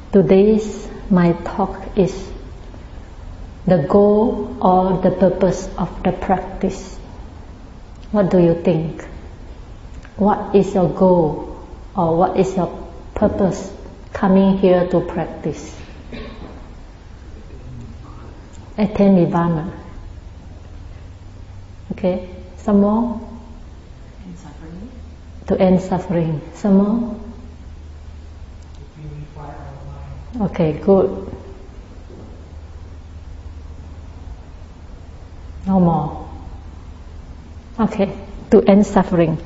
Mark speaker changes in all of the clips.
Speaker 1: Today's my talk is the goal or the purpose of the practice. What do you think? What is your goal or what is your purpose coming here to practice? Attain Nibbana. Okay, some more?
Speaker 2: End suffering.
Speaker 1: To end suffering. Some more? Okay, good. No more. Okay, to end suffering.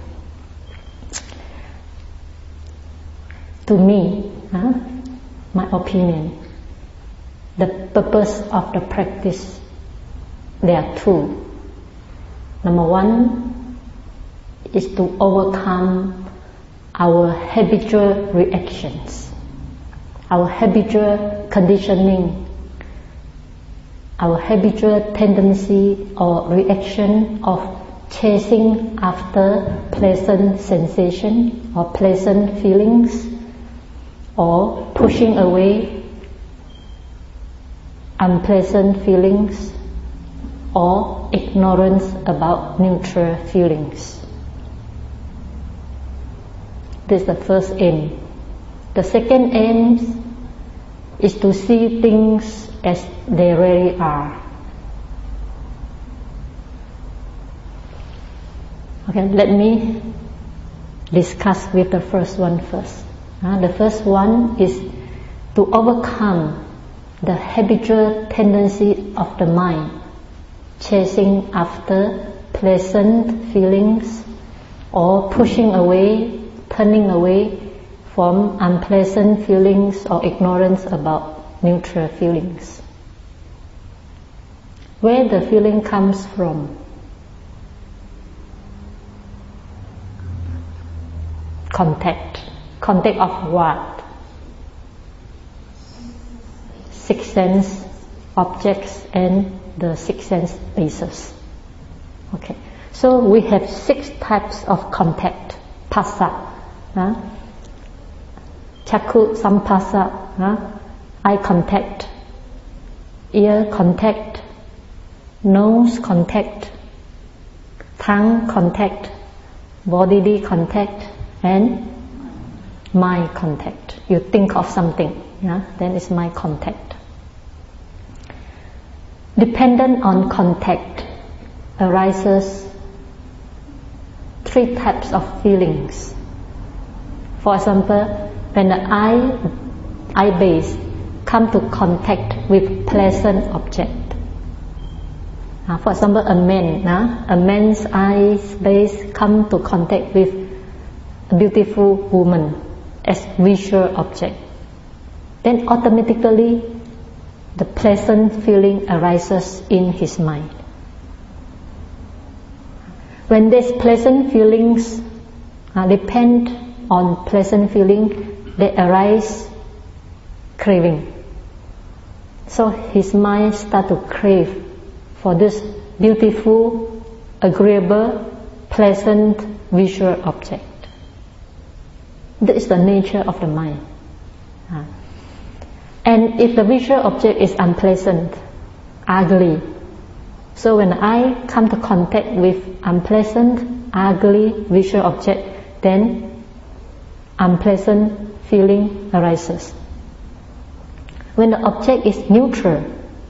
Speaker 1: To me, my opinion, the purpose of the practice, there are two. Number one is to overcome our habitual reactions, our habitual conditioning, our habitual tendency or reaction of chasing after pleasant sensation or pleasant feelings, or pushing away unpleasant feelings, or ignorance about neutral feelings. This is the first aim. The second aim is to see things as they really are. Okay, let me discuss with the first one first. The first one is to overcome the habitual tendency of the mind, chasing after pleasant feelings or pushing away, turning away from unpleasant feelings or ignorance about neutral feelings. Where the feeling comes from? Contact. Contact of what? Six sense objects and the six sense bases. Okay, so we have 6 types of contact. Phassa, Chakku Samphassa, eye contact, ear contact, nose contact, tongue contact, bodily contact, and mind contact. You think of something, then it's mind contact. Dependent on contact arises 3 types of feelings. For example, when the eye base come to contact with pleasant object. For example, a man's eye base come to contact with a beautiful woman as visual object. Then automatically the pleasant feeling arises in his mind. When these pleasant feelings depend on pleasant feeling, they arise craving. So his mind start to crave for this beautiful, agreeable, pleasant visual object. This is the nature of the mind. And if the visual object is unpleasant, ugly, so when I come to contact with unpleasant, ugly visual object, then unpleasant feeling arises. When the object is neutral,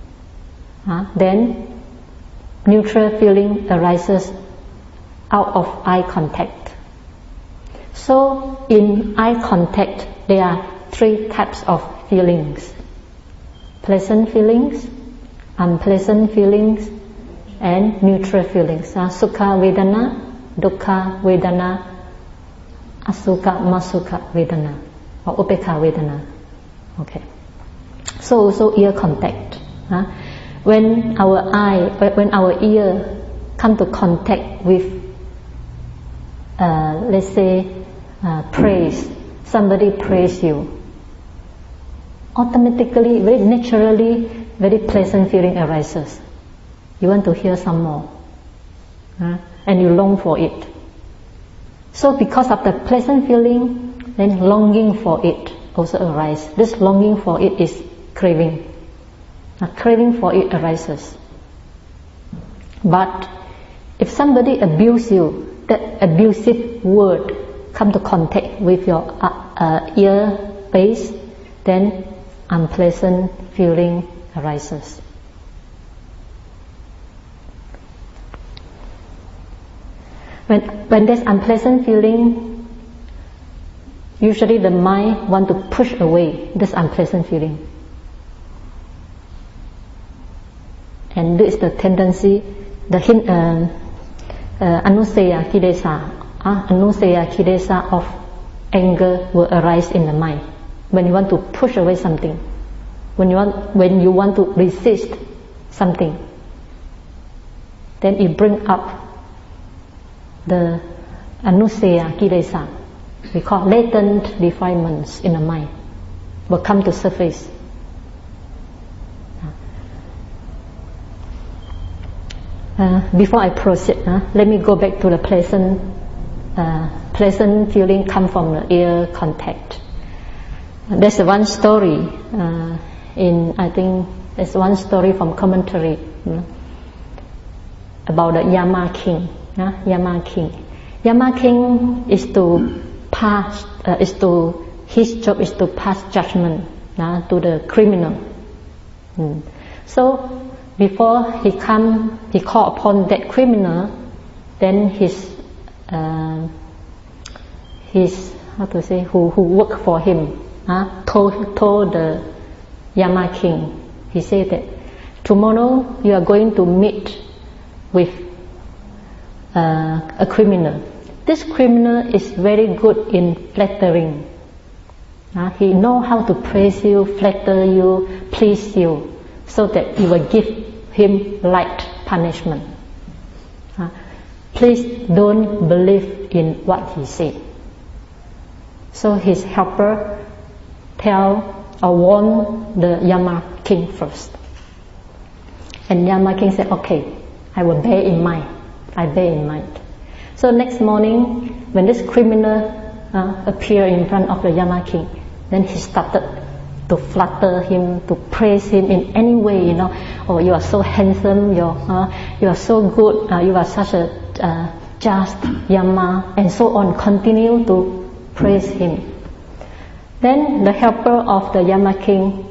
Speaker 1: then neutral feeling arises out of eye contact. So in eye contact, there are 3 types of feelings: pleasant feelings, unpleasant feelings, and neutral feelings. Sukha Vedana, Dukkha Vedana, Asukha Masukha Vedana, or Upekha Vedana. Okay. So also ear contact. When our ear come to contact with, let's say, praise, somebody praise you, automatically, very naturally, very pleasant feeling arises. You want to hear some more, and you long for it. So because of the pleasant feeling, then longing for it also arises. This longing for it is craving. Craving for it arises. But if somebody abuses you, that abusive word come to contact with your ear base, then unpleasant feeling arises. When there's unpleasant feeling, usually the mind want to push away this unpleasant feeling. And this is the tendency, the anuseya kilesa of anger will arise in the mind. When you want to push away something, when you want to resist something, then it brings up the anuseya kilesa. We call latent defilements in the mind will come to surface. Before I proceed, let me go back to the pleasant feeling come from the ear contact. There's one story I think there's one story from commentary about the Yama king. Yama king is to pass, his job is to pass judgment to the criminal. So before he call upon that criminal, then his who work for him told the Yama king. He said that tomorrow you are going to meet with a criminal. This criminal is very good in flattering. He knows how to praise you, flatter you, please you, so that you will give him light punishment. Please don't believe in what he said. So his helper warn the Yama king first. And Yama king said, okay, I will bear in mind. I bear in mind. So next morning, when this criminal appeared in front of the Yama king, then he started to flatter him, to praise him in any way, oh, you are so handsome, you are so good, you are such a just Yama, and so on, continue to praise him. Then the helper of the Yama king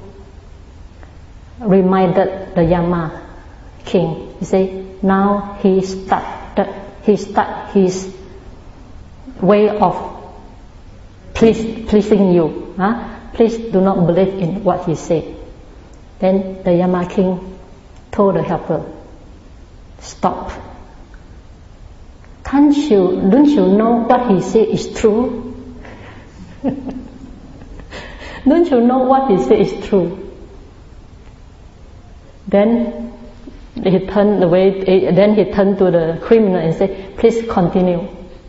Speaker 1: reminded the Yama king. He said, now he start his way of pleasing you. Please do not believe in what he said. Then the Yama king told the helper, stop. Don't you know what he said is true? Don't you know what he said is true? Then he turned away. Then he turned to the criminal and said, please continue.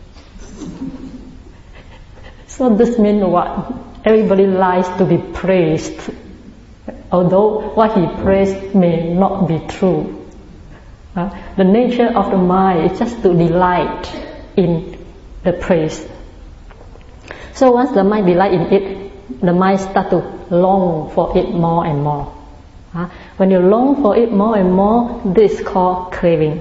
Speaker 1: So this means what? Everybody likes to be praised, although what he praised may not be true. The nature of the mind is just to delight in the praise. So once the mind delight in it, the mind starts to long for it more and more. When you long for it more and more, this is called craving.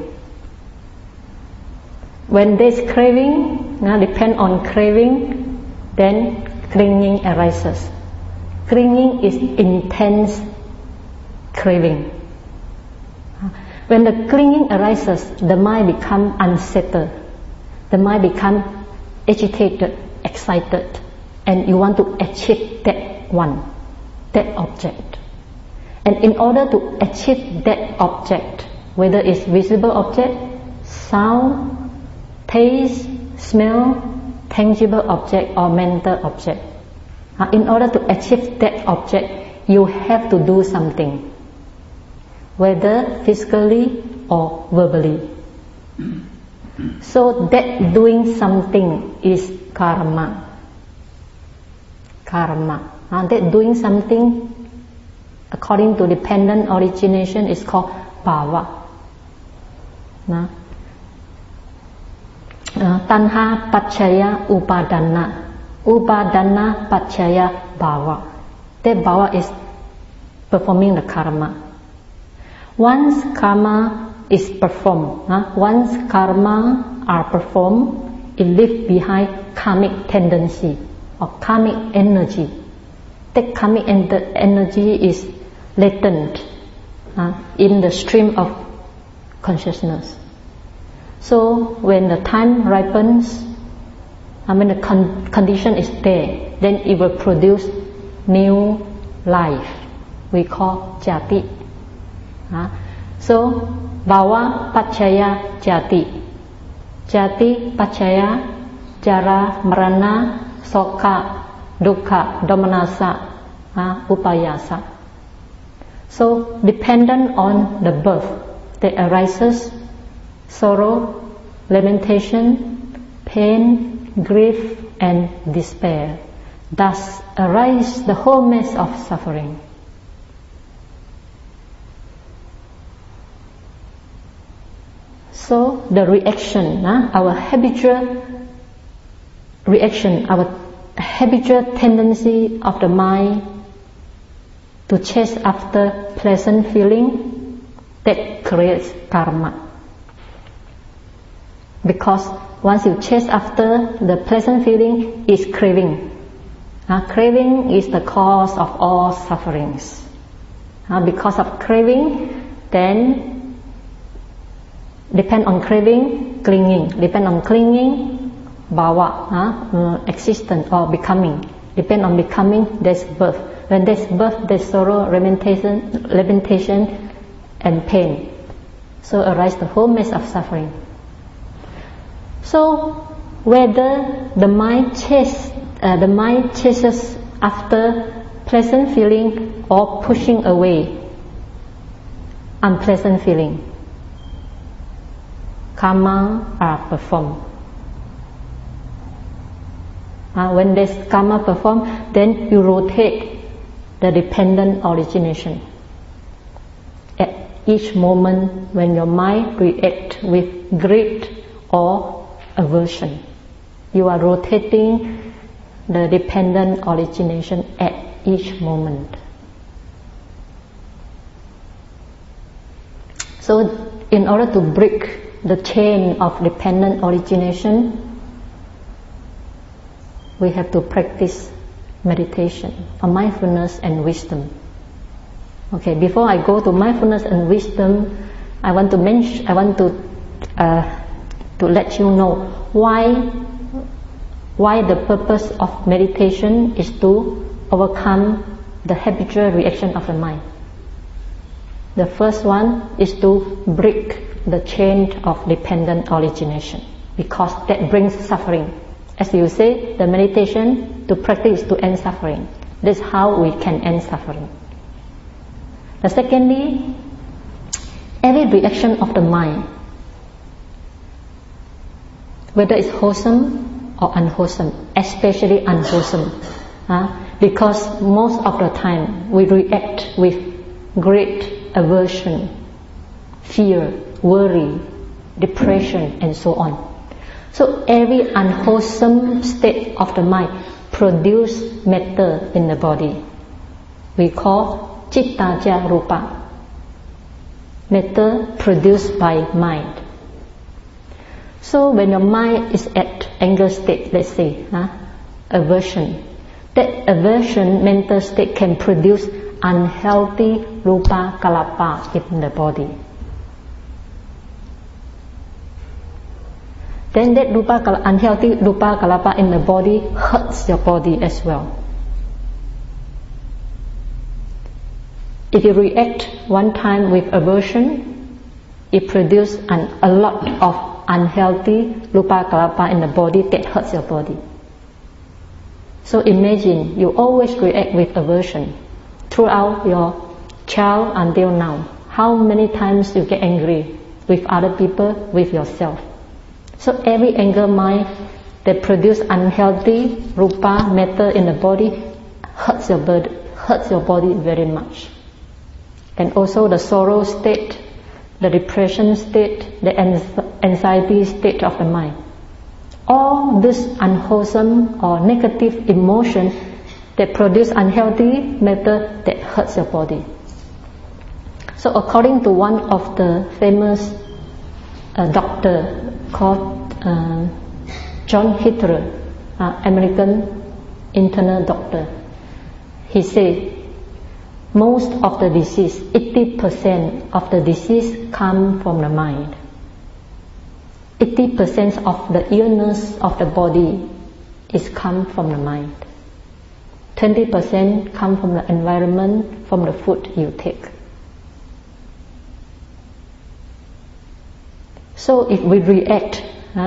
Speaker 1: When there's craving, depend on craving, then clinging arises. Clinging is intense craving. When the clinging arises, the mind becomes unsettled. The mind becomes agitated, excited, and you want to achieve that object. And in order to achieve that object, whether it's visible object, sound, taste, smell, tangible object or mental object, in order to achieve that object, you have to do something, whether physically or verbally. So that doing something is karma. That doing something according to dependent origination is called bhava. Tanha paccaya upadana. Upadana Paccaya Bhava. That bhava is performing the karma. Once karma is performed, once karma are performed, it leaves behind karmic tendency or karmic energy. That karmic energy is latent in the stream of consciousness. So when the time ripens, when the condition is there, then it will produce new life. We call jati. So bhava paccaya jati. Jati paccaya jara marana sokha dukkha domanassa upayasa. So dependent on the birth that arises sorrow, lamentation, pain, grief and despair. Thus arise the whole mass of suffering. So the reaction, our habitual reaction, our habitual tendency of the mind to chase after pleasant feeling, that creates karma. Because once you chase after the pleasant feeling, is craving. Craving is the cause of all sufferings. Because of craving, then depend on craving, clinging. Depend on clinging, bhava, existence or becoming. Depend on becoming, there's birth. When there's birth, there's sorrow, lamentation and pain. So arise the whole mass of suffering. So whether the mind chases after pleasant feeling or pushing away unpleasant feeling, karma are performed. When this karma performed, then you rotate the dependent origination. At each moment when your mind reacts with greed or aversion, you are rotating the dependent origination at each moment. So in order to break the chain of dependent origination, we have to practice meditation, mindfulness and wisdom. Okay, before I go to mindfulness and wisdom, I want to let you know why the purpose of meditation is to overcome the habitual reaction of the mind. The first one is to break the chain of dependent origination, because that brings suffering. As you say, the meditation to practice to end suffering. That's how we can end suffering. Secondly, every reaction of the mind, whether it's wholesome or unwholesome, especially unwholesome, because most of the time we react with great aversion, fear, worry, depression and so on. So every unwholesome state of the mind produces matter in the body. We call cittaja rupa, matter produced by mind. So when your mind is at anger state, let's say, aversion, that aversion mental state can produce unhealthy rupa kalapa in the body. Then that unhealthy rupa kalapa in the body hurts your body as well. If you react one time with aversion, it produces a lot of unhealthy rupa kalapa in the body that hurts your body. So imagine you always react with aversion throughout your child until now. How many times you get angry with other people, with yourself? So every anger mind that produces unhealthy rupa matter in the body hurts your body very much. And also the sorrow state, the depression state, the anxiety state of the mind. all this unwholesome or negative emotion that produce unhealthy matter that hurts your body. So according to one of the famous doctor called John Hitler, American internal doctor, he said most of the disease, 80% of the disease come from the mind. 80% of the illness of the body is come from the mind. 20% come from the environment, from the food you take. So if we react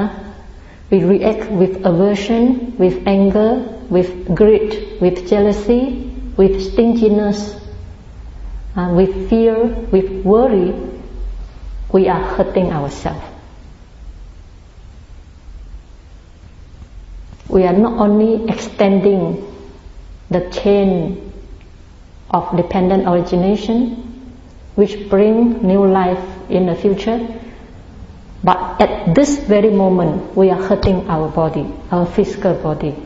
Speaker 1: with aversion, with anger, with greed, with jealousy, with stinginess, with fear, with worry, we are hurting ourselves. We are not only extending the chain of dependent origination, which bring new life in the future, but at this very moment, we are hurting our body, our physical body.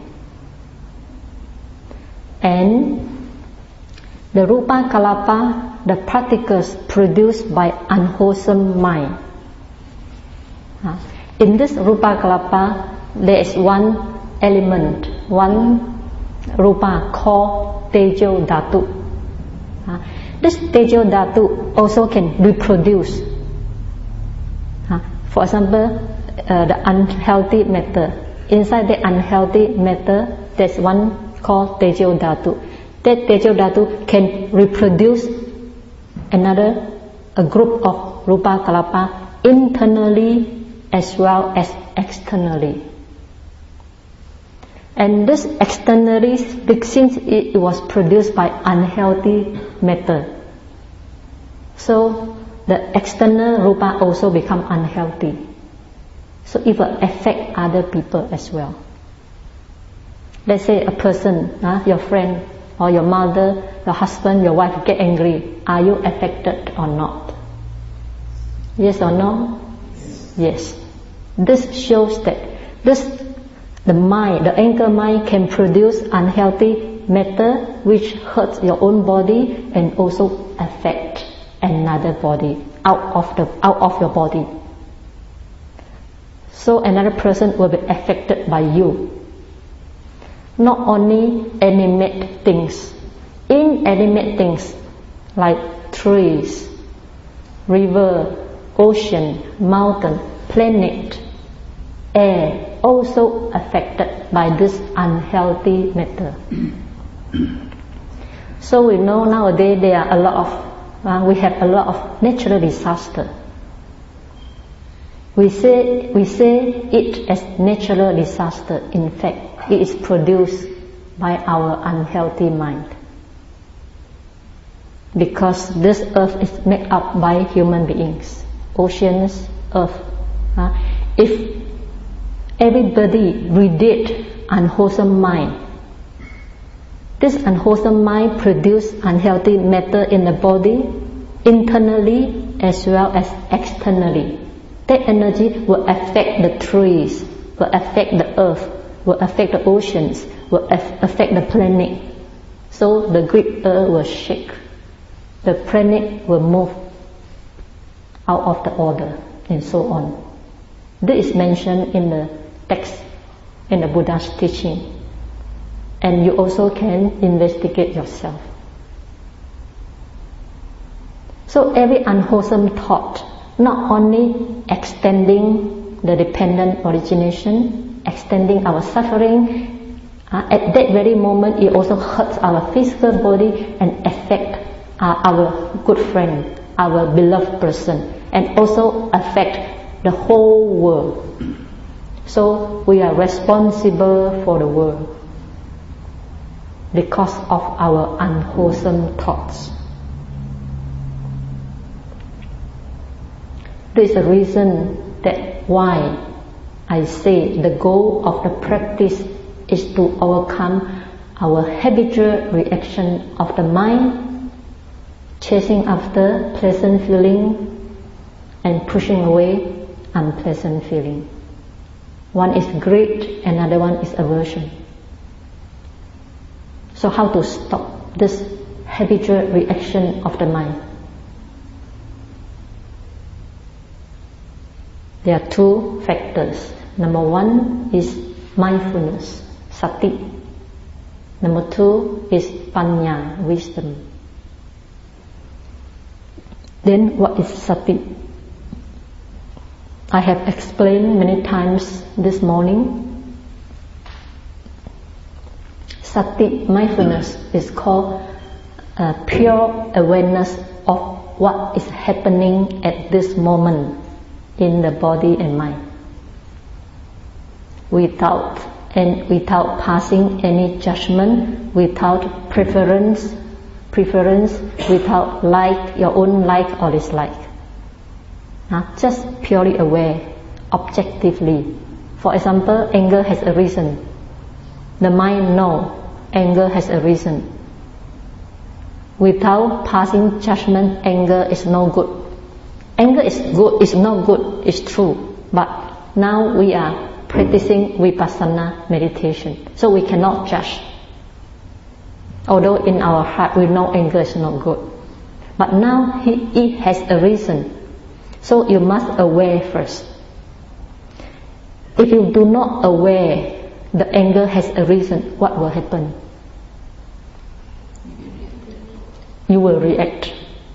Speaker 1: And the Rupa Kalapa, the particles produced by unwholesome mind. In this Rupa Kalapa, there is one element, one Rupa called Tejo Dhatu. This Tejo Dhatu also can reproduce. For example, the unhealthy matter. Inside the unhealthy matter, there's one called Tejo Dhatu. That Tejo Dhatu can reproduce a group of Rupa Kalapa internally as well as externally. And this externally, since it was produced by unhealthy matter, so the external Rupa also become unhealthy. So it will affect other people as well. Let's say a person, your friend or your mother, your husband, your wife get angry. Are you affected or not? Yes or no? Yes. This shows that the mind, the anger mind can produce unhealthy matter which hurts your own body and also affect another body out of your body. So another person will be affected by you. Not only animate things, inanimate things like trees, river, ocean, mountain, planet, air, also affected by this unhealthy matter. So we know nowadays there are we have a lot of natural disaster. We say it as natural disaster. In fact, it is produced by our unhealthy mind. Because this earth is made up by human beings, oceans, earth. If everybody radiate unwholesome mind, this unwholesome mind produce unhealthy matter in the body, internally as well as externally. That energy will affect the trees, will affect the earth, will affect the oceans, will affect the planet. So the great earth will shake. The planet will move out of the order and so on. This is mentioned in the text, in the Buddha's teaching. And you also can investigate yourself. So every unwholesome thought, not only extending the dependent origination, extending our suffering, at that very moment it also hurts our physical body and affect our good friend, our beloved person, and also affect the whole world. So we are responsible for the world because of our unwholesome thoughts. This is the reason that why I say the goal of the practice is to overcome our habitual reaction of the mind, chasing after pleasant feeling and pushing away unpleasant feeling. One is greed, another one is aversion. So how to stop this habitual reaction of the mind? There are two factors. Number one is mindfulness, sati. Number two is panya, wisdom. Then what is sati? I have explained many times this morning. Sati, mindfulness, is called pure awareness of what is happening at this moment in the body and mind, without passing any judgment, without preference, without your own like or dislike. Just purely aware, objectively. For example, anger has a reason. The mind knows anger has a reason. Without passing judgment, anger is no good. Anger is good, it's not good, it's true. But now we are practicing vipassana meditation, so we cannot judge. Although in our heart we know anger is not good. But now it has a reason. So you must aware first. If you do not aware the anger has a reason, what will happen? You will react.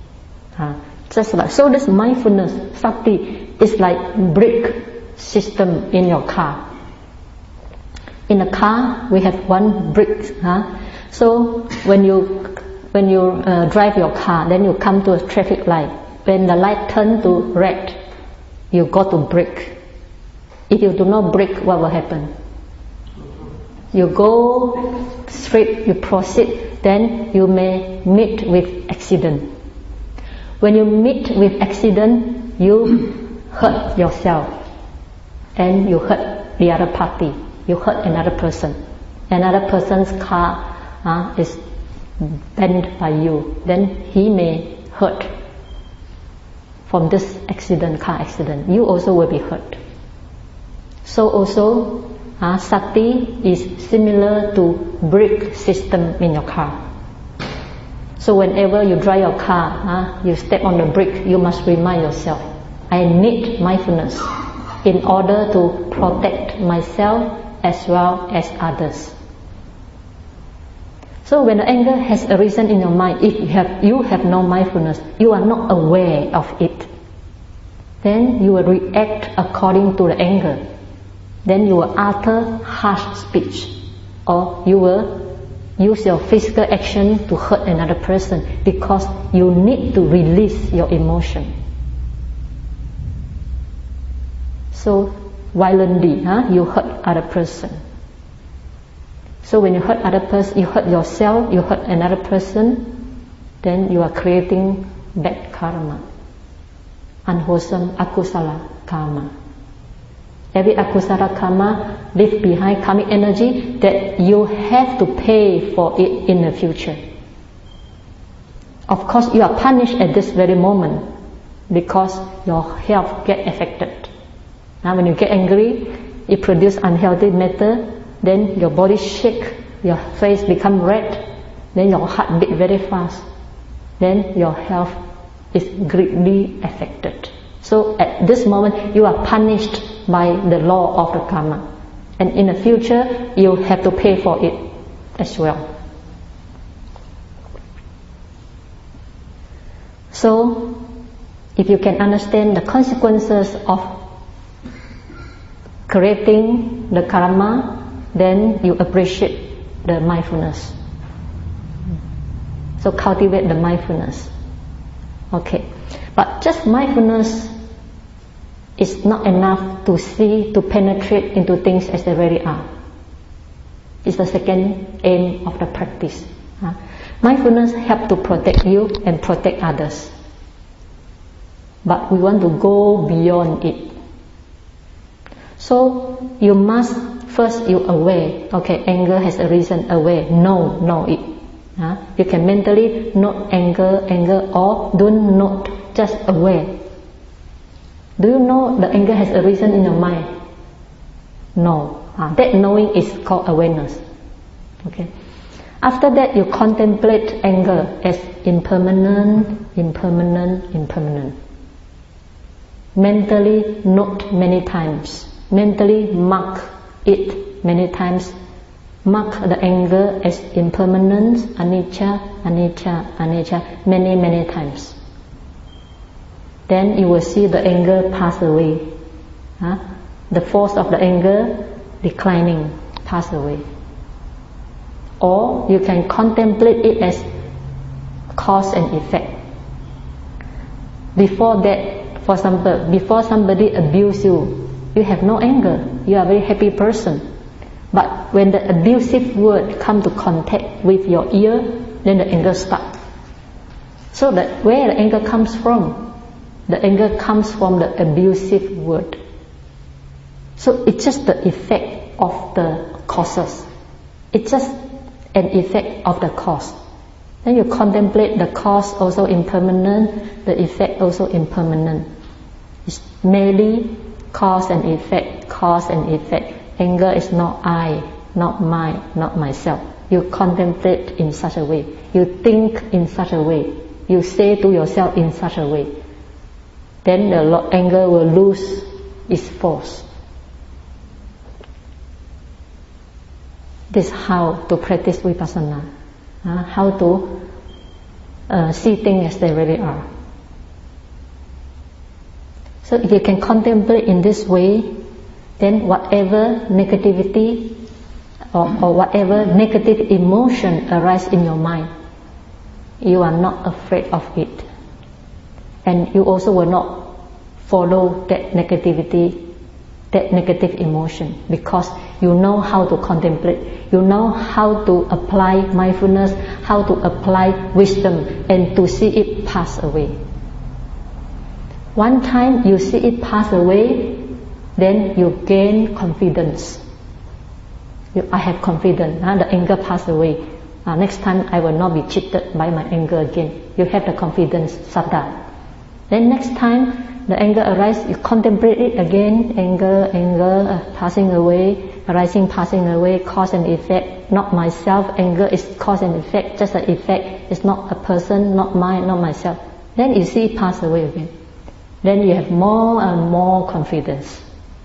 Speaker 1: So this mindfulness, sati, is like brake system in your car. In a car, we have one brake. So when you drive your car, then you come to a traffic light. When the light turns to red, you go to brake. If you do not brake, what will happen? You go straight, you proceed, then you may meet with accident. When you meet with accident, you hurt yourself and you hurt the other party. You hurt another person. Another person's car is bent by you. Then he may hurt from this accident, car accident. You also will be hurt. So also, sati is similar to brake system in your car. So whenever you drive your car, you step on the brake, you must remind yourself, I need mindfulness in order to protect myself as well as others. So when the anger has arisen in your mind, if you have no mindfulness, you are not aware of it, then you will react according to the anger. Then you will utter harsh speech, or you will use your physical action to hurt another person because you need to release your emotion. So violently, you hurt other person. So when you hurt other person, you hurt yourself, you hurt another person, then you are creating bad karma, unwholesome akusala karma. Every akusala karma leaves behind karmic energy that you have to pay for it in the future. Of course, you are punished at this very moment because your health gets affected. Now when you get angry, it produces unhealthy matter, then your body shake, your face become red, then your heart beat very fast, then your health is greatly affected. So at this moment, you are punished by the law of the karma. And in the future, you have to pay for it as well. So, if you can understand the consequences of creating the karma, then you appreciate the mindfulness. So cultivate the mindfulness. Okay. But just mindfulness is not enough to see, to penetrate into things as they really are. It's the second aim of the practice. Mindfulness helps to protect you and protect others. But we want to go beyond it. So you must, first you aware, okay, anger has a reason, aware, know it. You can mentally note anger, or don't note, just aware. Do you know the anger has a reason in your mind? No. That knowing is called awareness. Okay. After that, you contemplate anger as impermanent, impermanent, impermanent. Mentally note many times. Mentally mark it many times. Mark the anger as impermanent, anicca, anicca, anicca, many, many times. Then you will see the anger pass away. The force of the anger declining, pass away. Or you can contemplate it as cause and effect. Before that, for example, before somebody abuse you, you have no anger. You are a very happy person. But when the abusive word come to contact with your ear, then the anger starts. So that where the anger comes from? The anger comes from the abusive word. So it's just the effect of the causes. It's just an effect of the cause. Then you contemplate the cause also impermanent, the effect also impermanent. It's merely cause and effect, cause and effect. Anger is not I, not mine, not myself. You contemplate in such a way. You think in such a way. You say to yourself in such a way. Then the anger will lose its force. This is how to practice vipassana. How to see things as they really are. So if you can contemplate in this way, then whatever negativity or whatever negative emotion arises in your mind, you are not afraid of it. And you also will not follow that negativity, that negative emotion, because you know how to contemplate, you know how to apply mindfulness, how to apply wisdom, and to see it pass away. One time you see it pass away, then you gain confidence. I have confidence, the anger passed away. Next time I will not be cheated by my anger again. You have the confidence, saddha. Then next time the anger arises, you contemplate it again, anger, passing away, arising, passing away, cause and effect, not myself, anger is cause and effect, just an effect, it's not a person, not mine, not myself. Then you see it pass away again. Then you have more and more confidence.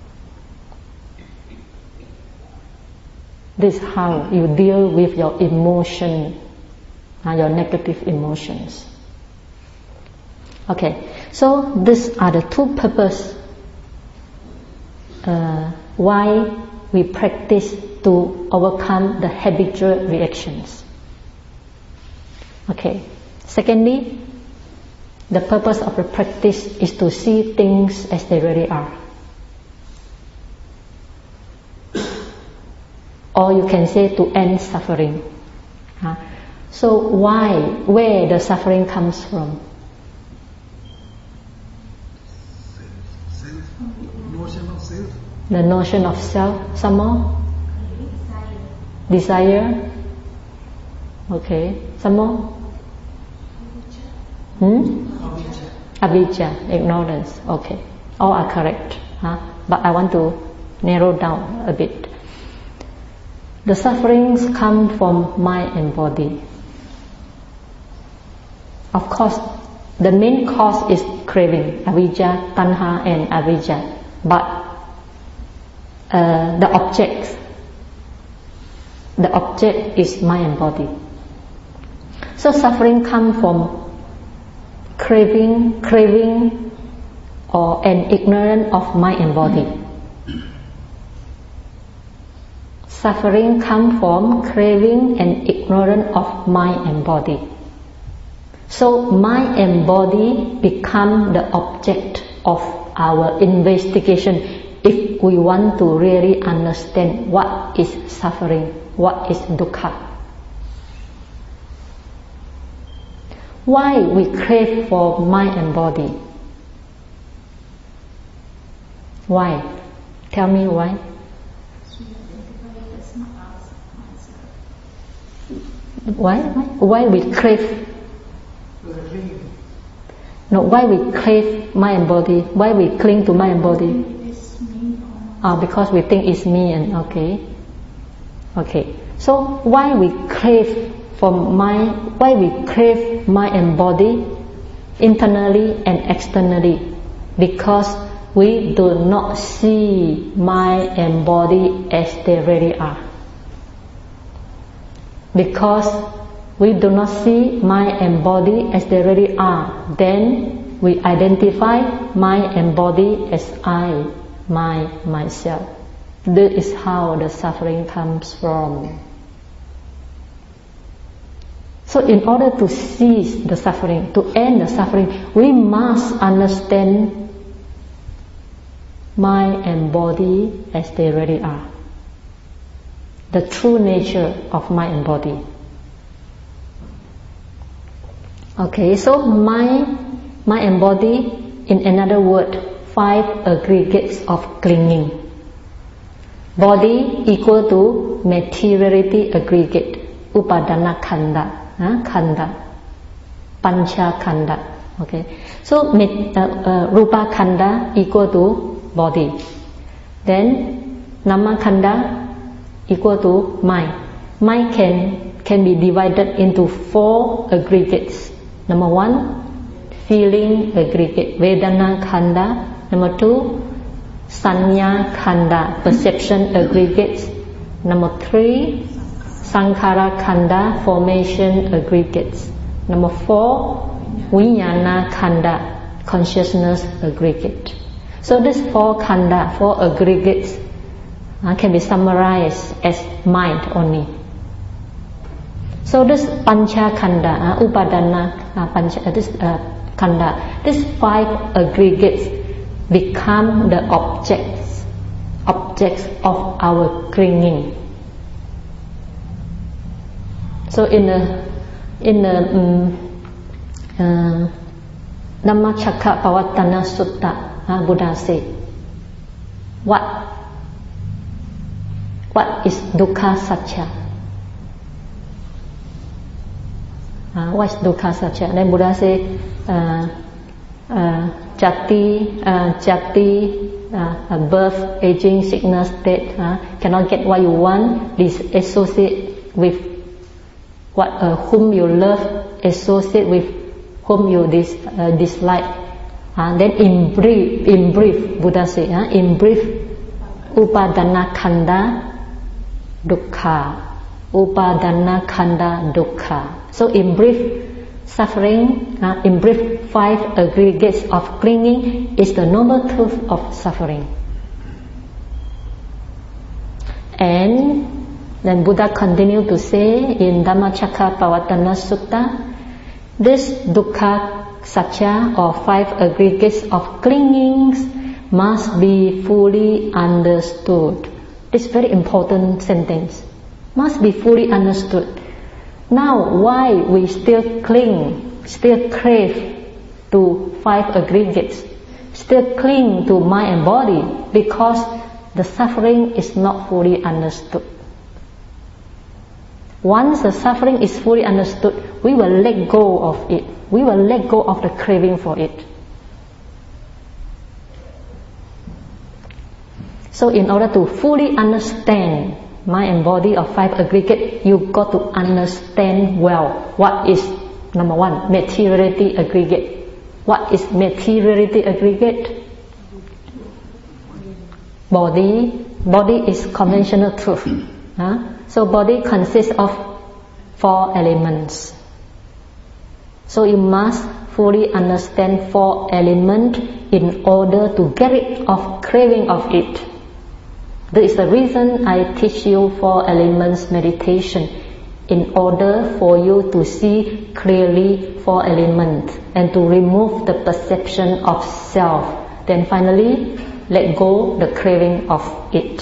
Speaker 1: This is how you deal with your emotion, your negative emotions. Okay, so these are the two purposes why we practice to overcome the habitual reactions. Okay, secondly, the purpose of the practice is to see things as they really are. Or you can say to end suffering. So where the suffering comes from?
Speaker 3: Notion of self.
Speaker 1: The notion of self. Some more? Desire. Okay. Some more? Avijja. Ignorance. Okay. All are correct. But I want to narrow down a bit. The sufferings come from mind and body. Of course, the main cause is craving, avijja, tanha and avijja. But the object is mind and body. So suffering comes from craving or an ignorance of mind and body. Suffering comes from craving and ignorance of mind and body. So mind and body become the object of our investigation if we want to really understand what is suffering, what is dukkha. Why we crave for mind and body? Why? Tell me why. Why we crave? No, why we crave mind and body? Why we cling to mind and body? Because we think it's me and okay. So why we crave why we crave mind and body internally and externally? Because we do not see mind and body as they really are. Because we do not see mind and body as they really are, then we identify mind and body as I, myself. This is how the suffering comes from. So in order to cease the suffering, to end the suffering, we must understand mind and body as they really are. The true nature of mind and body. Okay, so mind and body, in another word, 5 aggregates of clinging. Body equal to materiality aggregate, upadana khanda, khanda, pancha khanda. Okay, so rupa khanda equal to body. Then nama khanda equal to mind. Mind can be divided into 4 aggregates. Number 1, feeling aggregate, Vedana khanda. Number 2, Sanya khanda, perception aggregates. Number 3, Sankhara khanda, formation aggregates. Number 4, Vijnana khanda, consciousness aggregate. So these 4 khanda, 4 aggregates, can be summarized as mind only. So this pancha khanda, upadana khanda, these 5 aggregates become the objects of our clinging. So in the Dhammacakkappavattana Sutta, Buddha said, what is dukkha satya? What is dukkha satya? Then Buddha said, jati, birth, aging, sickness, death, cannot get what you want, disassociate with whom you love, associate with whom you dislike. Then in brief, Buddha said, in brief, upadana khanda dukkha. Upadana khanda dukkha. So in brief, suffering, in brief, 5 aggregates of clinging is the noble truth of suffering. And then Buddha continued to say in Dhammacakkappavattana Sutta, this dukkha satya, or 5 aggregates of clingings, must be fully understood. This is very important sentence. Must be fully understood. Now, why we still cling, still crave to 5 aggregates, still cling to mind and body? Because the suffering is not fully understood. Once the suffering is fully understood, we will let go of it. We will let go of the craving for it. So in order to fully understand mind and body of 5 aggregate, you got to understand well what is, number 1, materiality aggregate. What is materiality aggregate? Body is conventional truth. So body consists of 4 elements. So you must fully understand 4 elements in order to get rid of craving of it. This is the reason I teach you 4 elements meditation, in order for you to see clearly 4 elements and to remove the perception of self. Then finally, let go the craving of it.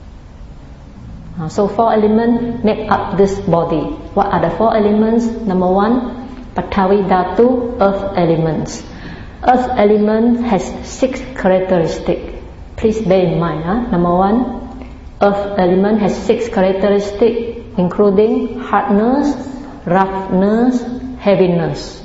Speaker 1: So 4 elements make up this body. What are the 4 elements? Number 1, Paṭṭhavi Dhatu, earth elements. Earth element has 6 characteristics. Please bear in mind. Number 1, earth element has 6 characteristics, including hardness, roughness, heaviness,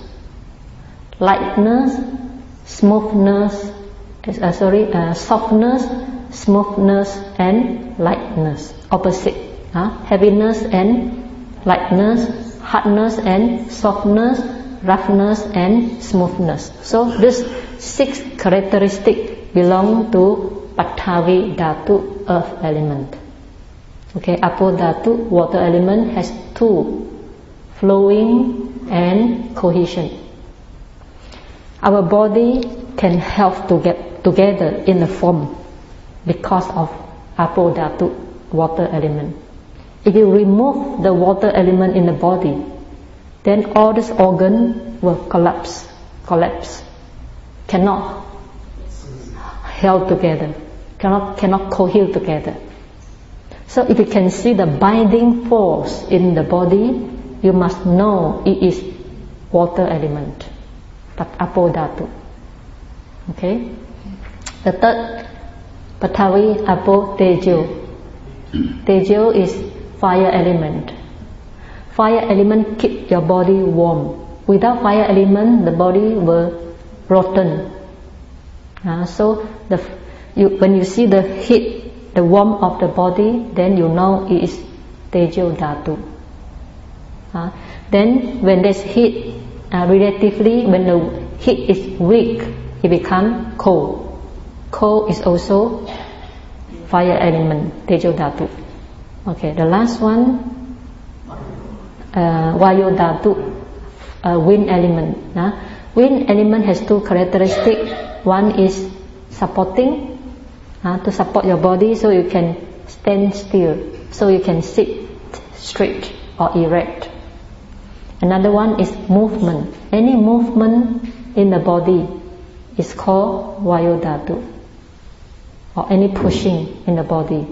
Speaker 1: lightness, smoothness, softness, smoothness and lightness, opposite. Heaviness and lightness, hardness and softness, roughness and smoothness. So these 6 characteristics belong to Paṭṭhavi Dhatu, earth element. Okay, Apo Dhatu, water element, has 2, flowing and cohesion. Our body can help to get together in the form because of Apo Dhatu, water element. If you remove the water element in the body, then all this organ will collapse, cannot held together, cannot cohere together. So if you can see the binding force in the body, you must know it is water element, Apo Dhatu. Okay? The third, Paṭṭhavi, Apo, Tejo. Tejo is fire element. Fire element keep your body warm. Without fire element, the body will rotten. So when you see the heat, the warmth of the body, then you know it is Tejo Dhatu. Then when there's heat, relatively when the heat is weak, it becomes cold. Cold is also fire element, Tejo Dhatu. Okay, the last one, Vayu Dhatu, wind element. Wind element has 2 characteristics. One is supporting, to support your body so you can stand still, so you can sit straight or erect. Another one is movement. Any movement in the body is called Vayu Dhatu, or any pushing in the body.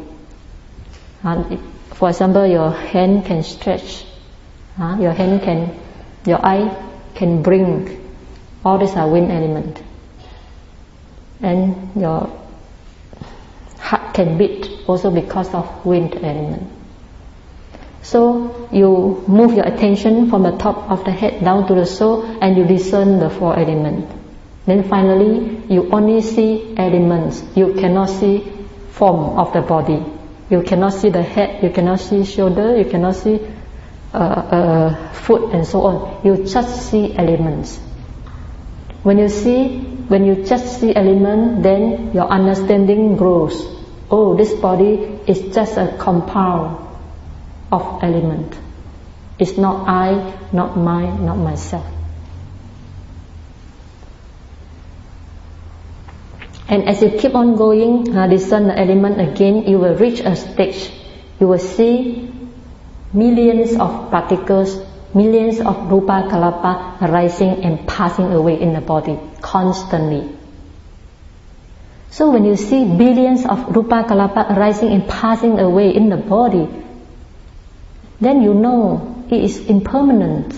Speaker 1: For example, your hand can stretch, your eye can blink. All these are wind element. And your heart can beat also because of wind element. So you move your attention from the top of the head down to the soul, and you discern the 4 elements. Then finally, you only see elements. You cannot see form of the body. You cannot see the head, you cannot see shoulder, you cannot see foot and so on. You just see elements. When you just see element, then your understanding grows. Oh, this body is just a compound of element. It's not I, not mine, not myself. And as you keep on going, discern the element again, you will reach a stage. You will see millions of particles, millions of rupa kalapa arising and passing away in the body constantly. So when you see billions of rupa kalapa arising and passing away in the body, then you know it is impermanent.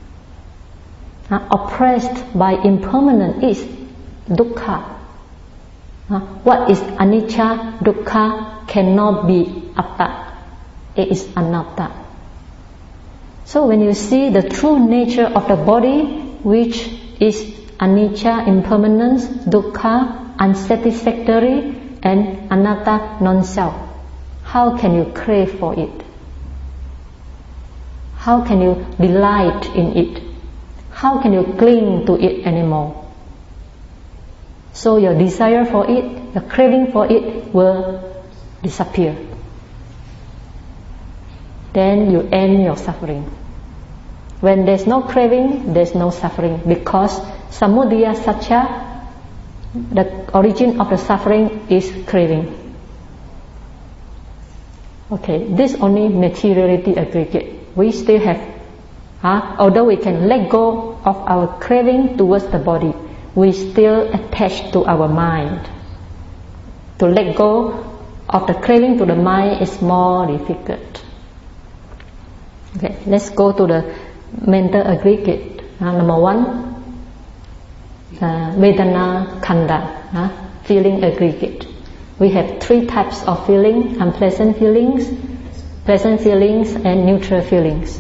Speaker 1: Oppressed by impermanent is dukkha. What is anicca, dukkha cannot be atta. It is anatta. So when you see the true nature of the body, which is anicca, impermanence, dukkha, unsatisfactory, and anatta, non-self, how can you crave for it? How can you delight in it? How can you cling to it anymore? So your desire for it, your craving for it will disappear. Then you end your suffering. When there's no craving, there's no suffering, because samudaya satcha, the origin of the suffering is craving. Okay, this only materiality aggregate. We still have, although we can let go of our craving towards the body, we still attach to our mind. To let go of the craving to the mind is more difficult. Okay, let's go to the mental aggregate. Number 1, Vedana Khanda, feeling aggregate. We have 3 types of feeling: unpleasant feelings, pleasant feelings, and neutral feelings.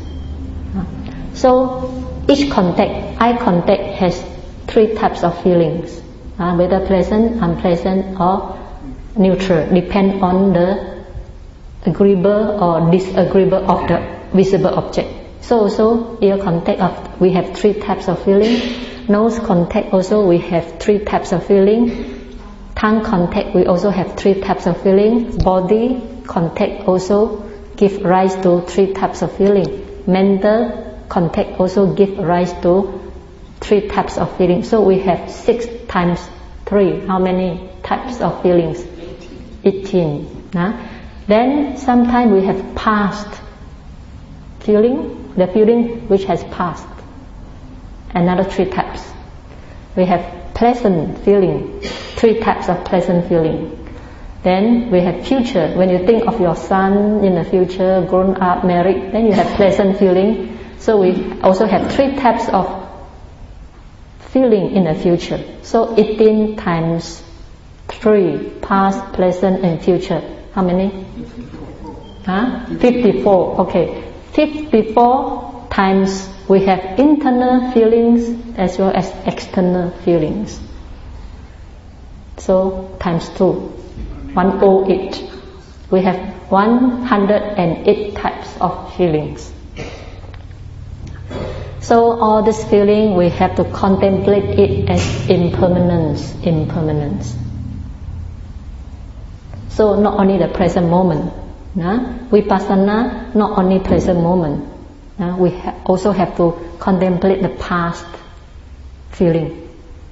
Speaker 1: So each contact, eye contact, has 3 types of feelings, whether pleasant, unpleasant, or neutral, depend on the agreeable or disagreeable of the visible object. So also ear contact, we have 3 types of feeling. Nose contact also we have 3 types of feeling. Tongue contact we also have 3 types of feeling. Body contact also give rise to 3 types of feeling. Mental contact also give rise to 3 types of feeling. So we have 6 times 3. How many types of feelings? 18. Then sometimes we have past feeling, the feeling which has passed. Another 3 types. We have pleasant feeling, 3 types of pleasant feeling. Then we have future. When you think of your son in the future, grown up, married, then you have pleasant feeling. So we also have 3 types of feeling in the future. So 18 times 3, past, pleasant and future. How many? 54. Okay. 54 times we have internal feelings as well as external feelings. So times 2, 108. We have 108 types of feelings. So all this feeling we have to contemplate it as impermanence. So not only the present moment. Vipassana, not only present moment. We also have to contemplate the past feeling.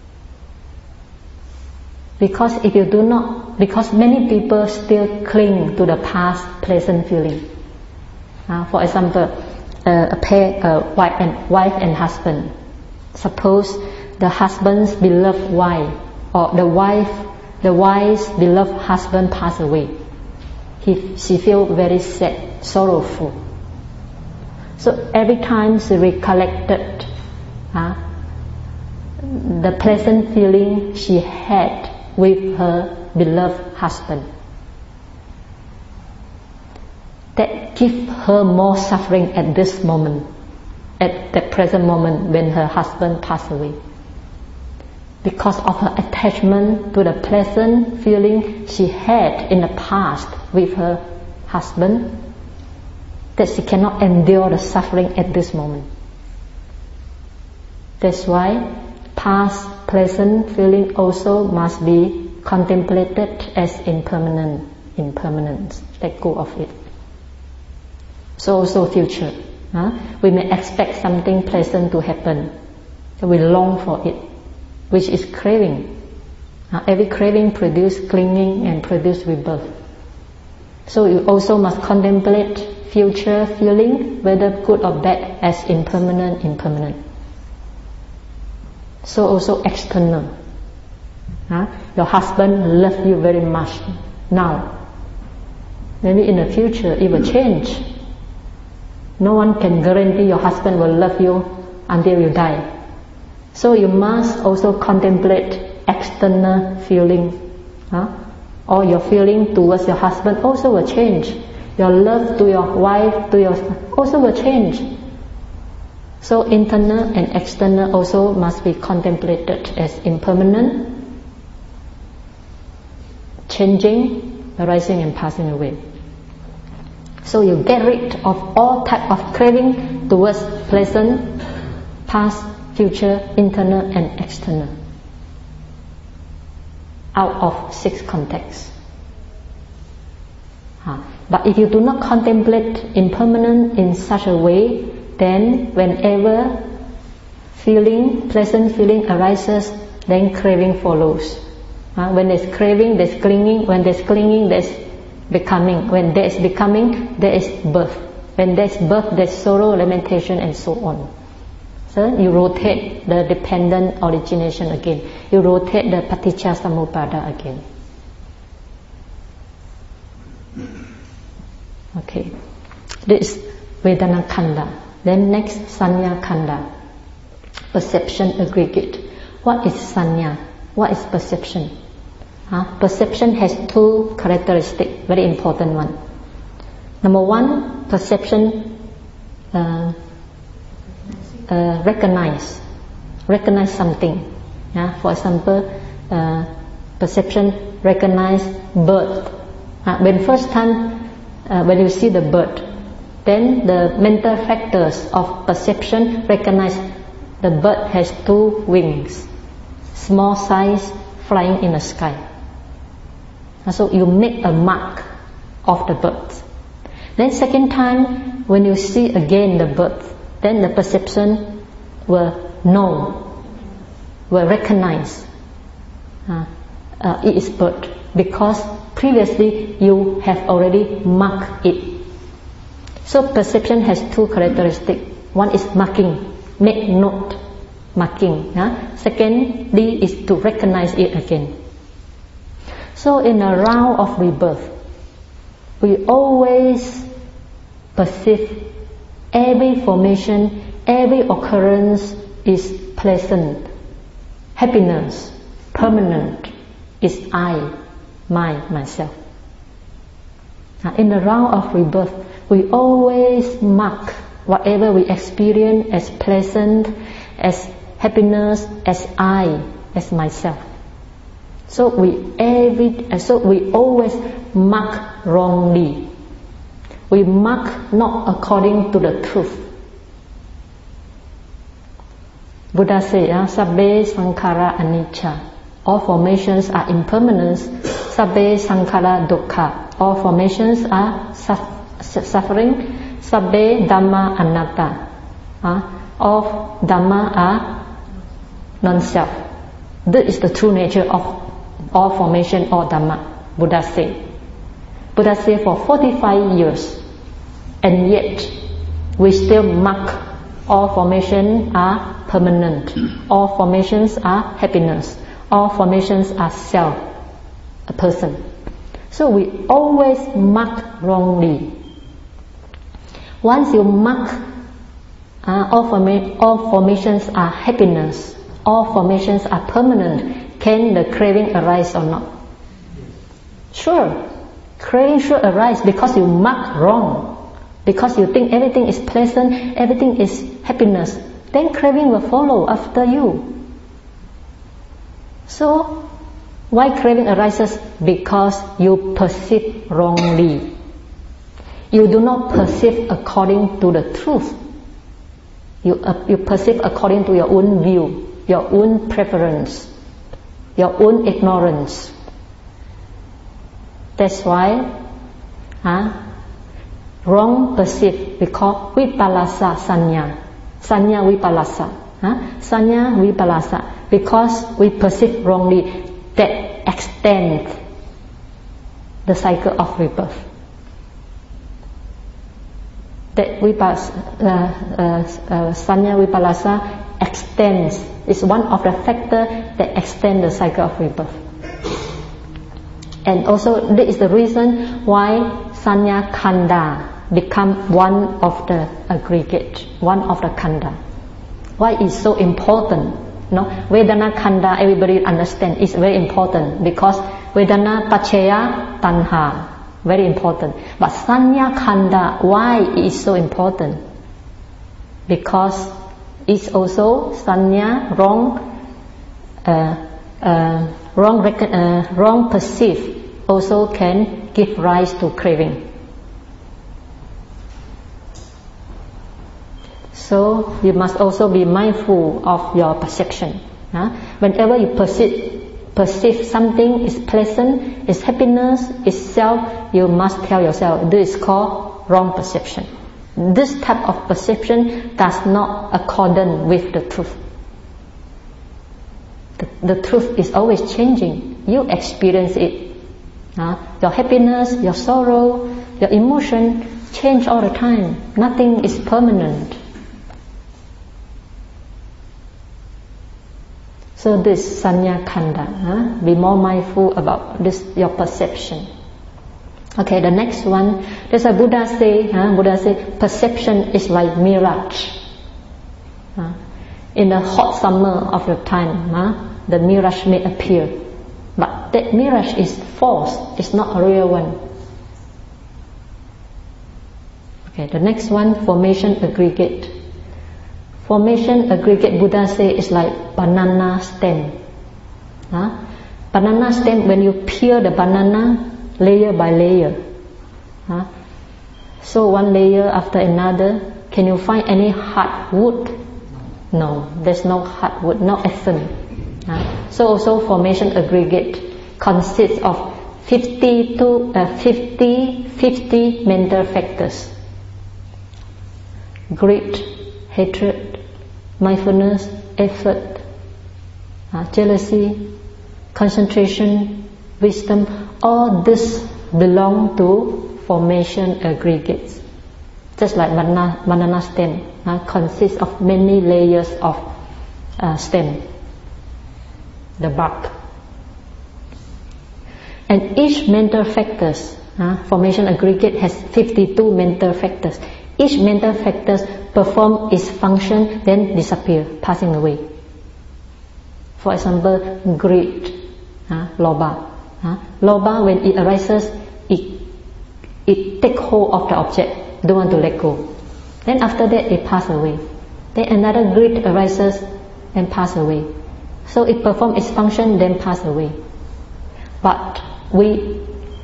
Speaker 1: Because if you do not, because many people still cling to the past pleasant feeling. For example, a pair, wife and husband. Suppose the husband's beloved wife or the wife's beloved husband passed away. She feels very sad, sorrowful. So every time she recollected the pleasant feeling she had with her beloved husband, that gives her more suffering at this moment, at the present moment when her husband passed away. Because of her attachment to the pleasant feeling she had in the past with her husband, that she cannot endure the suffering at this moment. That's why past pleasant feeling also must be contemplated as impermanence. Let go of it. So also future. We may expect something pleasant to happen. So we long for it, which is craving. Every craving produces clinging and produces rebirth. So you also must contemplate future feeling, whether good or bad, as impermanent. So also external. Your husband loves you very much now. Maybe in the future it will change. No one can guarantee your husband will love you until you die. So you must also contemplate external feeling. Or your feeling towards your husband also will change. Your love to your wife, to your also will change. So internal and external also must be contemplated as impermanent, changing, arising and passing away. So you get rid of all type of craving towards pleasant, past, future, internal and external, out of 6 contexts. But if you do not contemplate impermanent in such a way, then whenever pleasant feeling arises, then craving follows. When there's craving, there's clinging. When there's clinging, there's becoming. When there's becoming, there is birth. When there's birth, there's sorrow, lamentation and so on. So you rotate the dependent origination again. You rotate the paticca samuppada again. Okay. This is Vedana Khanda. Then next, Sanya Khanda. Perception aggregate. What is Sanya? What is perception? Perception has 2 characteristics, very important one. Number 1, perception recognize something. For example, perception recognize bird. When first time, when you see the bird, then the mental factors of perception recognize the bird has 2 wings, small size, flying in the sky. So you make a mark of the bird. Then second time, when you see again the bird, then the perception will know, will recognize it is bird, because previously you have already marked it. So perception has 2 characteristics. One is marking, make note, marking. Secondly is to recognize it again. So in a round of rebirth, we always perceive every formation, every occurrence is pleasant, happiness, permanent, is I, myself. In the round of rebirth, we always mark whatever we experience as pleasant, as happiness, as I, as myself. So we always mark wrongly. We mark not according to the truth. Buddha says, Sabbe sankhara anicca. All formations are impermanent. Sabbe sankhara dukkha. All formations are suffering. Sabbe dhamma anatta. All dhamma are non-self. This is the true nature of all formation, all dhamma. Buddha said. Buddha said for 45 years, and yet we still mark all formations are permanent, all formations are happiness, all formations are self, a person. So we always mark wrongly. Once you mark all formations are happiness, all formations are permanent, can the craving arise or not? Sure. Craving should arise because you mark wrong. Because you think everything is pleasant, everything is happiness. Then craving will follow after you. So, why craving arises? Because you perceive wrongly. You do not perceive according to the truth. You perceive according to your own view, your own preference, your own ignorance. That's why wrong perceive we call vipallasa sanya. Sanya vipallasa. Sanya vipallasa. Because we perceive wrongly, that extends the cycle of rebirth. That sanya vipallasa extends, is one of the factors that extend the cycle of rebirth. And also this is the reason why sanya khanda become one of the aggregate, one of the khanda. Why is so important? Vedana khanda, everybody understand, is very important because Vedana paccaya tanha, very important. But sanya khanda, why it is so important? Because it's also sanya, wrong perceive also can give rise to craving. So you must also be mindful of your perception. Whenever you perceive something is pleasant, is happiness, is self, you must tell yourself, this is called wrong perception. This type of perception does not accordant with the truth. The truth is always changing. You experience it. Your happiness, your sorrow, your emotion change all the time. Nothing is permanent. So this sanya khanda, be more mindful about this, your perception. Okay, the next one, there's a Buddha say, perception is like mirage. In the hot summer of the time, the mirage may appear, but that mirage is false, it's not a real one. Okay, the next one, formation aggregate. Formation aggregate, Buddha say, is like banana stem. Banana stem, when you peel the banana layer by layer, so one layer after another, can you find any hard wood? No, there's no hard wood, no essence. So also formation aggregate consists of 50 mental factors. Greed, hatred, mindfulness, effort, jealousy, concentration, wisdom, all this belong to formation aggregates. Just like banana stem consists of many layers of stem, the bark. And each mental factors, formation aggregate has 52 mental factors. Each mental factors perform its function, then disappear, passing away. For example, greed, lobha. Lobha, when it arises, it take hold of the object, don't want to let go. Then after that, it pass away. Then another greed arises and pass away. So it performs its function, then pass away. But we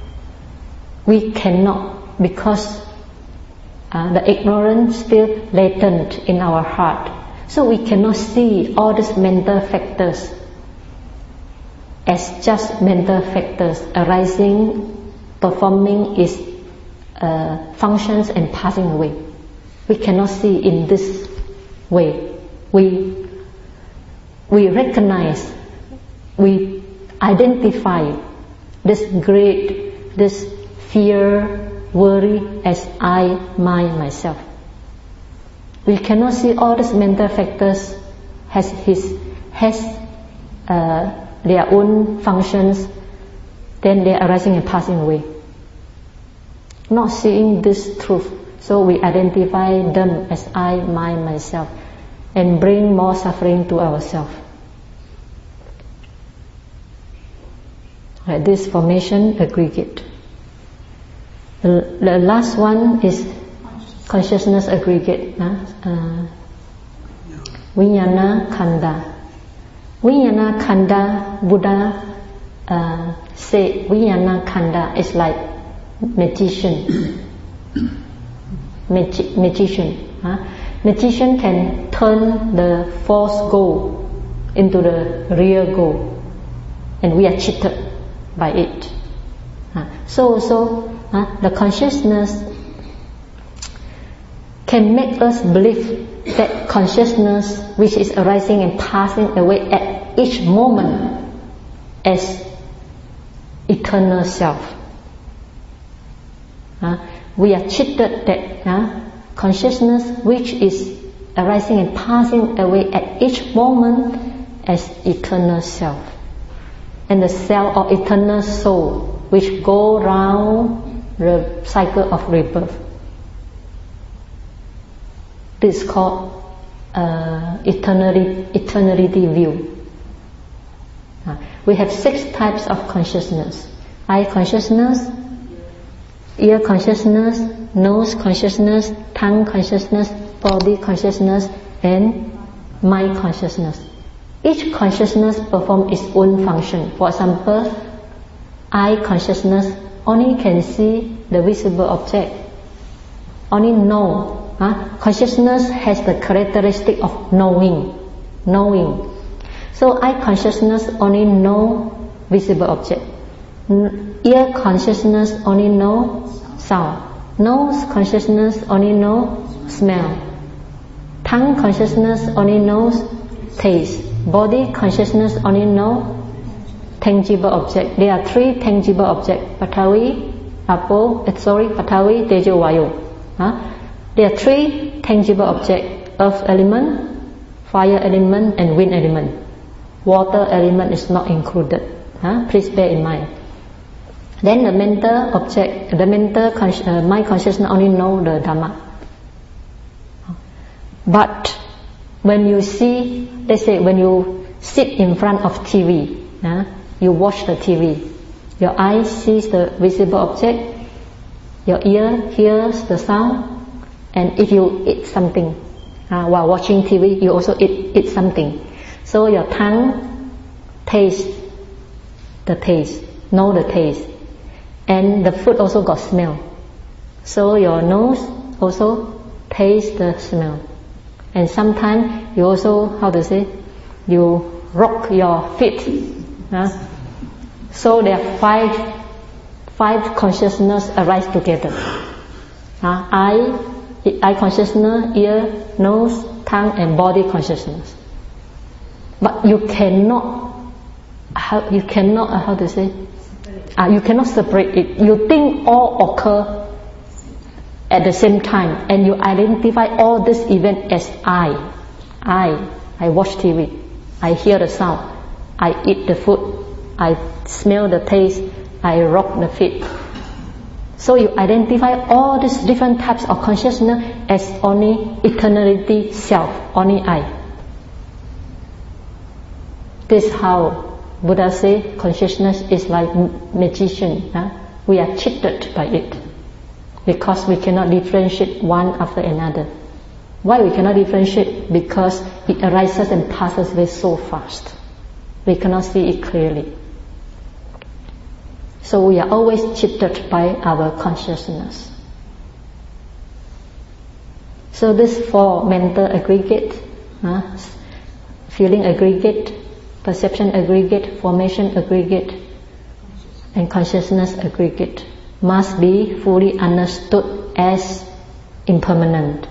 Speaker 1: cannot, because the ignorance still latent in our heart. So we cannot see all these mental factors as just mental factors arising, performing its functions and passing away. We cannot see in this way. We recognize, we identify this greed, this fear, worry as I, myself. We cannot see all these mental factors has their own functions, then they are arising and passing away. Not seeing this truth, so we identify them as I, myself, and bring more suffering to ourselves. This formation aggregate. The last one is consciousness aggregate. Vijnana Khanda. Vijnana Khanda, Buddha say Vijnana Khanda is like magician. Magician. Magician can turn the false gold into the real gold, and we are cheated by it. So the consciousness can make us believe that consciousness which is arising and passing away at each moment as eternal self. We are cheated that consciousness which is arising and passing away at each moment as eternal self, and the self or eternal soul which go round the cycle of rebirth. This is called eternity view. We have 6 types of consciousness: eye consciousness, ear consciousness, nose consciousness, tongue consciousness, body consciousness, and mind consciousness. Each consciousness performs its own function. For example, eye consciousness only can see the visible object, only know. Consciousness has the characteristic of knowing. So eye consciousness only know visible object. Ear consciousness only know sound. Nose consciousness only know smell. Tongue consciousness only knows taste. Body consciousness only know tangible object. There are 3 tangible objects: Patavi, Tejo, Vayu. There are 3 tangible objects: earth element, fire element, and wind element. Water element is not included. Please bear in mind. Then the mental object, mind consciousness only know the Dhamma. But when you see, let's say when you sit in front of TV, you watch the TV, your eye sees the visible object, your ear hears the sound, and if you eat something while watching TV, you also eat something. So your tongue tastes the taste, know the taste. And the food also got smell. So your nose also taste the smell. And sometimes you also, you rock your feet. So there are five consciousness arise together. Eye consciousness, ear, nose, tongue and body consciousness. But you cannot you cannot separate it. You think all occur at the same time, and you identify all this event as I watch TV, I hear the sound, I eat the food, I smell the taste, I rock the feet. So you identify all these different types of consciousness as only eternality self, only I. This is how Buddha say consciousness is like magician. We are cheated by it because we cannot differentiate one after another. Why we cannot differentiate? Because it arises and passes away so fast. We cannot see it clearly. So we are always cheated by our consciousness. So this four mental aggregate, feeling aggregate, perception aggregate, formation aggregate, and consciousness aggregate must be fully understood as impermanent,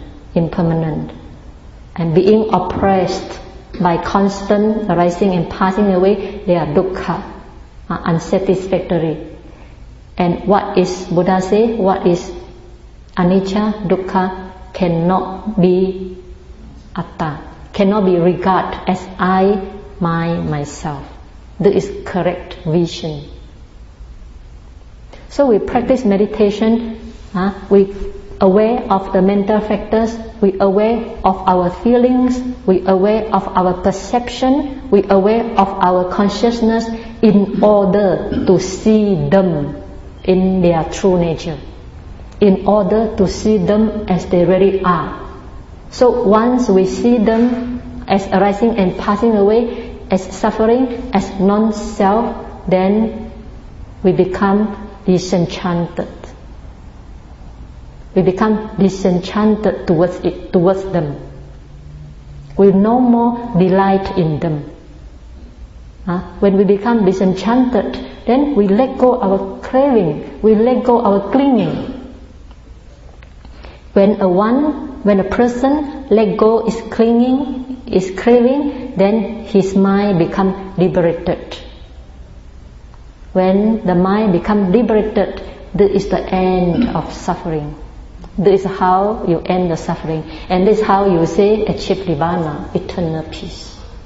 Speaker 1: and being oppressed by constant arising and passing away. They are dukkha, unsatisfactory. And what is Buddha say? What is anicca, dukkha cannot be atta, cannot be regarded as I, myself. This is correct vision. So we practice meditation, we aware of the mental factors, we aware of our feelings, we aware of our perception, we aware of our consciousness in order to see them in their true nature, in order to see them as they really are. So once we see them as arising and passing away, as suffering, as non-self, then we become disenchanted. We become disenchanted towards them. We no more delight in them. When we become disenchanted, then we let go our craving, we let go our clinging. When a person let go is clinging, is craving, then his mind become liberated. When the mind become liberated, this is the end of suffering. This is how you end the suffering, and this is how you say achieve nirvana, eternal peace.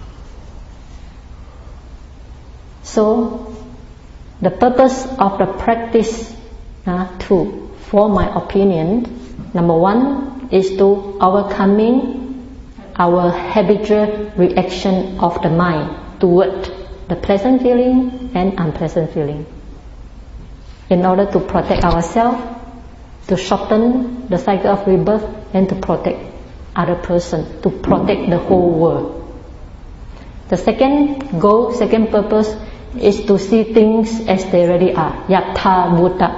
Speaker 1: So the purpose of the practice, for my opinion, number one is to overcoming our habitual reaction of the mind toward the pleasant feeling and unpleasant feeling, in order to protect ourselves, to shorten the cycle of rebirth, and to protect other person, to protect the whole world. The second goal, second purpose is to see things as they really are. Yatha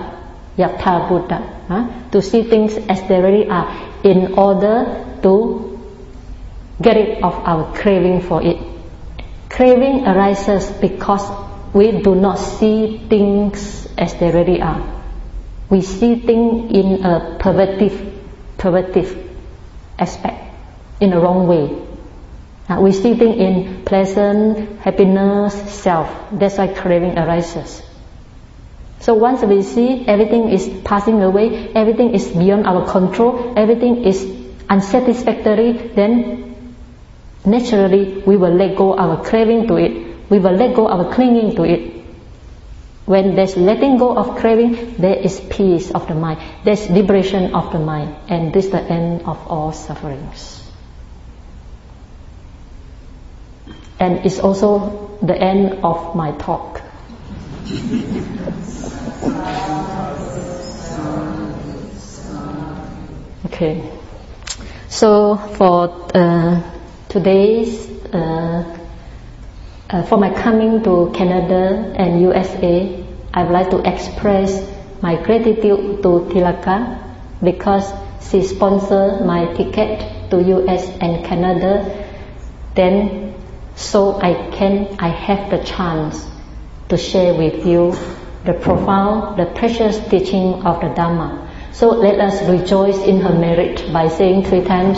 Speaker 1: Buddha. To see things as they really are, in order to get rid of our craving for it. Craving arises because we do not see things as they really are. We see things in a pervertive aspect, in the wrong way. We see things in pleasant, happiness, self. That's why craving arises. So once we see everything is passing away, everything is beyond our control, everything is unsatisfactory, then naturally we will let go our craving to it. We will let go our clinging to it. When there's letting go of craving, there is peace of the mind. There's liberation of the mind. And this is the end of all sufferings. And it's also the end of my talk. Okay. So for today's For my coming to Canada and USA, I would like to express my gratitude to Tilaka because she sponsored my ticket to US and Canada. Then, so I have the chance to share with you the profound, the precious teaching of the Dhamma. So let us rejoice in her merit by saying 3 times,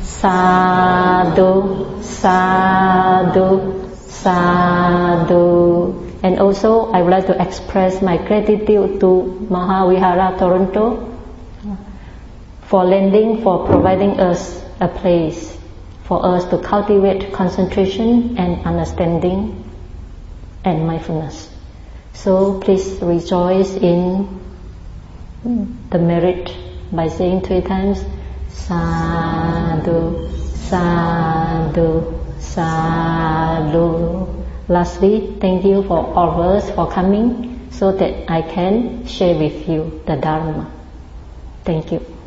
Speaker 1: Sadhu, Sadhu, Sadhu. And also I would like to express my gratitude to Mahavihara Toronto for lending, for providing us a place for us to cultivate concentration and understanding and mindfulness. So please rejoice in the merit by saying 3 times, Sadhu, Sadhu, Sadhu. Lastly, thank you for all of us for coming so that I can share with you the Dharma. Thank you.